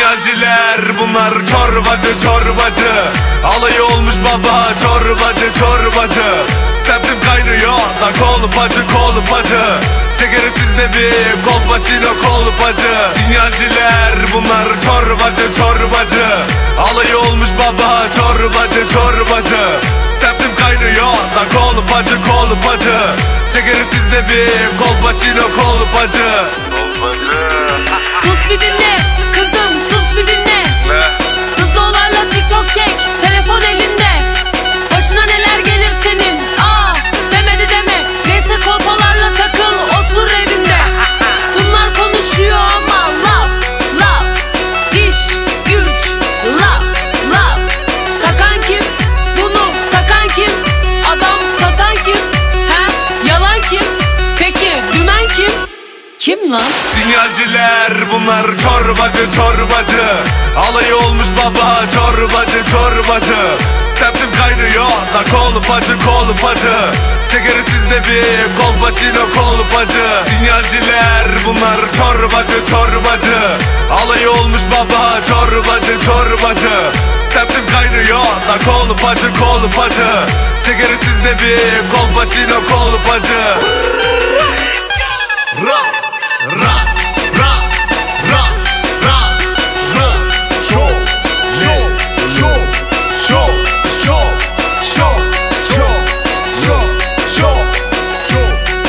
Sinyalciler bunlar çorbacı çorbacı. Alayı olmuş baba çorbacı çorbacı. Semtim kaynıyor da kolpacı kolpacı. Çekeriz sizde bir kolpaçino kolpacı. Sinyalciler bunlar çorbacı çorbacı. Alayı olmuş baba çorbacı çorbacı. Semtim kaynıyor da kolpacı kolpacı. Çekeriz sizde bir kolpaçino kolpacı. Sus bir dinle kızım, sus bir dinle. Hızlı olarla TikTok çek, telefon elinde. Başına neler gelir senin, demedi deme. Neyse kolpalarla takıl, otur evinde. Bunlar konuşuyor ama laf laf. İş güç laf laf. Takan kim, bunu takan kim? Adam satan kim, yalan kim? Peki dümen kim? Kim lan? Sinyalciler bunlar çorbacı çorbacı. Alayı olmuş baba çorbacı çorbacı. Semtim kaynıyor da kolpacı kolpacı. Çekeriz sizde bir kolpaçino kolpacı. Sinyalciler bunlar çorbacı çorbacı. Alayı olmuş baba çorbacı çorbacı. Semtim kaynıyor da kolpacı kolpacı. Çekeriz sizde bir kolpaçino kolpacı. Ra ra ra ra ra ro şo şo şo şo şo şo şo şo şo şo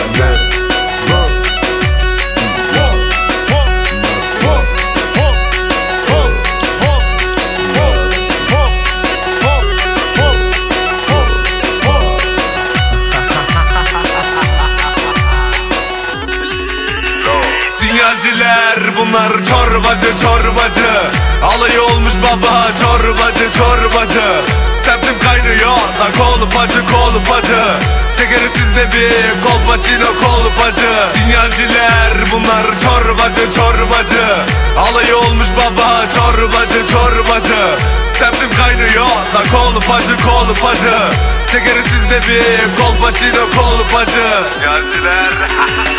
Sinyalciler bunlar çorbacı çorbacı. Alayı olmuş baba çorbacı çorbacı. Semtim kaynıyor da kolpacı kolpacı. Çekeriz sizde bir kolpaçino kolpacı. Sinyalciler bunlar çorbacı çorbacı. Alayı olmuş baba çorbacı çorbacı. Semtim kaynıyor da kolpacı kolpacı. Çekeriz sizde bir kolpaçino kolpacı. Sinyalciler